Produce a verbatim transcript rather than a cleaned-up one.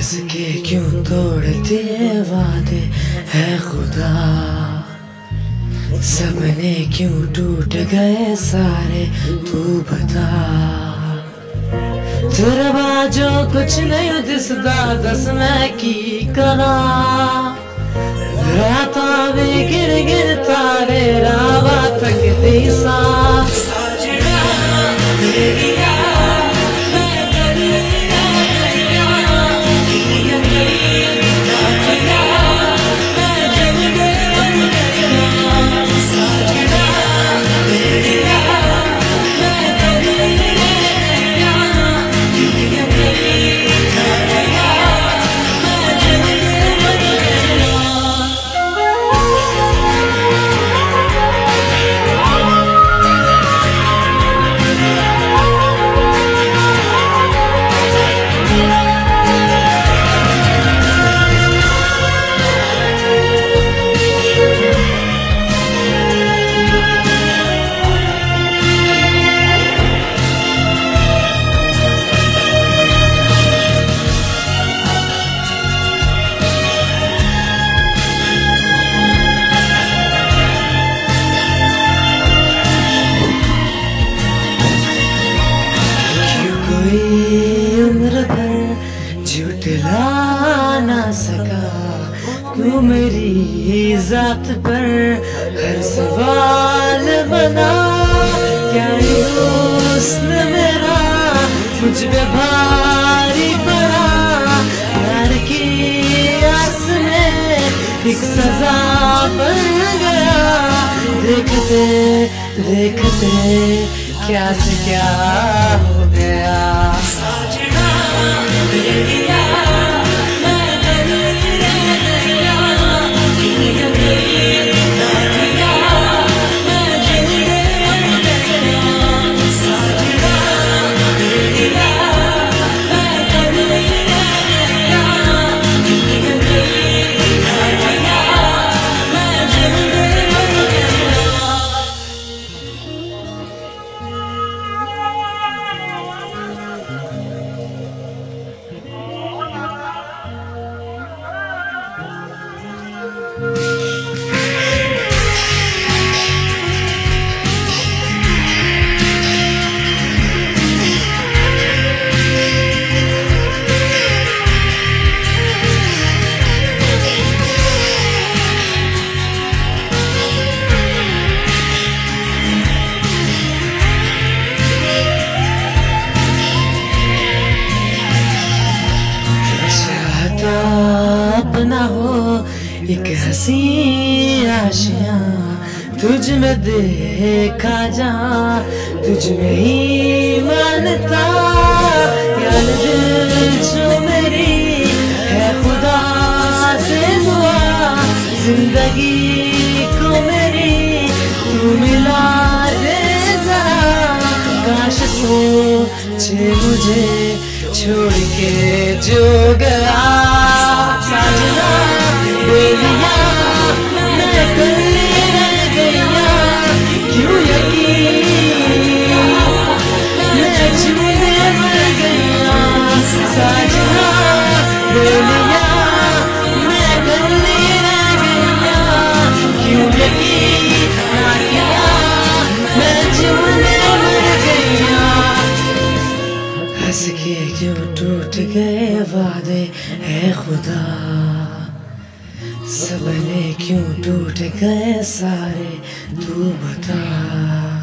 हंस के क्यों तोड़ दिए वादे है खुदा, सपने क्यों टूट गए सारे तू बता। तेरे बाजो कुछ नहीं दिसदा, दस मैं की करा। राता भी गिर गिर तारे रावा तक दिसा। उम्र भर झुठला ना सका क्यों मेरी जात पर हर सवाल बना। क्या हुस्न मेरा मुझ पे भारी पड़ा, प्यार की आस में एक सजा बन गया। देखते देखते क्या से क्या हो गया। अपना हो एक हंसी आशियां, तुझ में देखा जहाँ तुझ में ही मानता। यार दिल जो मेरी है खुदा से दुआ, जिंदगी को मेरी तू मिला दे जरा। काश सोचे मुझे छोड़ के जो गया साजना बेलिया, मैं कल्ली रह गया क्यों यकीन मैं जीने मर गया। साजना बेलिया, मैं कल्ली रह गया क्यों यकीन ना किया, मैं जीने मर गया। हंस के क्यों टूट गए वादे है खुदा, सपने क्यों टूट गए सारे तू बता।